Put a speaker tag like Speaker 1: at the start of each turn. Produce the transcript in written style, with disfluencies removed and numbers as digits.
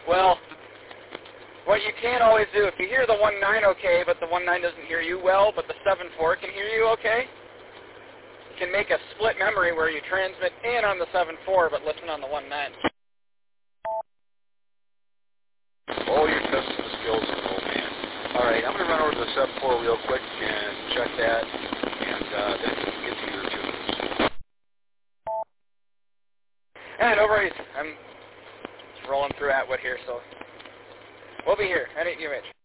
Speaker 1: Well, what you can't always do, if you hear the 1.9 okay, but the 1.9 doesn't hear you well, but the 7.4 can hear you okay, you can make a split memory where you transmit in on the 7.4 but listen on the 1.9.
Speaker 2: Oh, you're testing the skills of an old man. All right, I'm going to run over to the 7.4 real quick and check that, and then we can get to your tunes.
Speaker 1: Yeah, no worries. I'm just rolling through Atwood here, so we'll be here at 8 UH.